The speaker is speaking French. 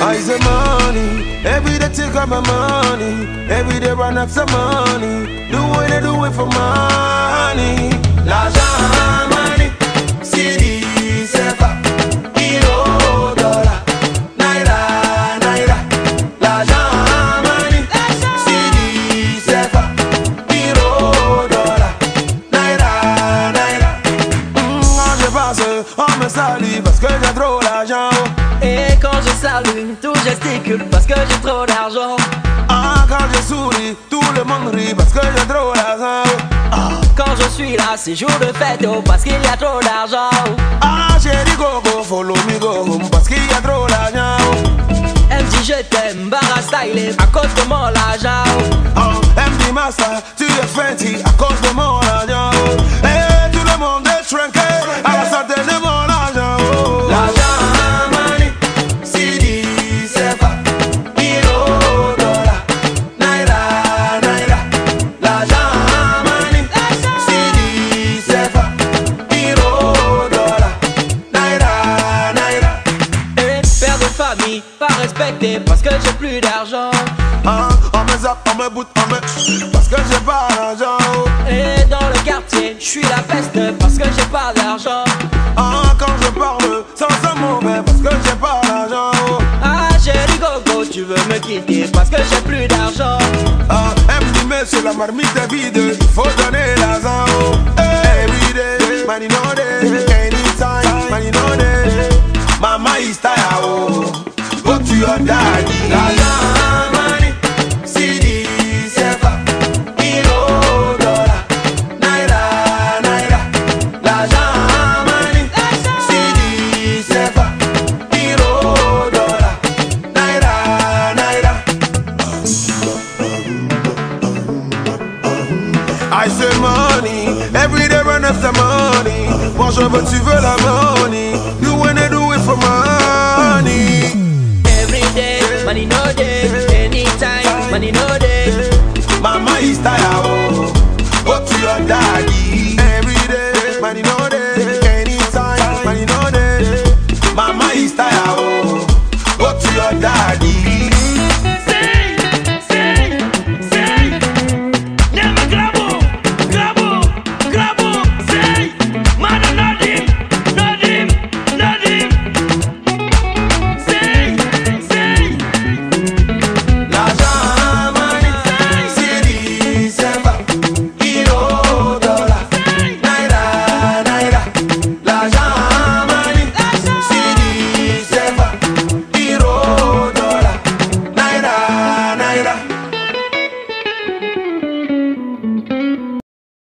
I say money, every day take up my money, every day run up some money, do what I do it for money. L'argent, money, CD, CFA, euro, dollar, naira, naira. L'argent, money, CD, CFA, euro, dollar, naira, naira. Quand je passe, on me salue parce que j'ai trop d'argent. Et quand je salue, tout gesticule parce que j'ai trop d'argent. Ah, quand je souris, tout le monde rit parce que j'ai trop d'argent. Ah, quand je suis là, c'est jour de fête oh, parce qu'il y a trop d'argent. Ah, chérie gogo, follow me go parce qu'il y a trop d'argent. Elle me dit je t'aime, barra style à cause de mon argent. Ah, elle me dit massa, tu es fancy à cause de mon argent. Et tout le monde est trinqué à la santé de mon argent. L'argent. Pas respecté parce que j'ai plus d'argent. Ah, on me zappe, on me boot, on me parce que j'ai pas d'argent. Et dans le quartier, je suis la peste parce que j'ai pas d'argent. Ah, quand je parle, ça sent mauvais parce que j'ai pas d'argent. Ah, chérie gogo, tu veux me quitter parce que j'ai plus d'argent. Ah, elle me dit mais c'est la marmite est vide, il faut donner l'argent. Every day, money no day, anytime, money no day. Mama is tired, oh, go to your daddy. L'argent, money, CD, CFA, euro, dollar, naira, naira. L'argent, money, CD, CFA, euro, dollar, naira, naira. I say money, every day run after money. Moi je veux, tu veux la money. You wanna do it for money. Every day, money no day. Anytime, money no day. Mama is tired, oh, go to your daddy. Every day, money no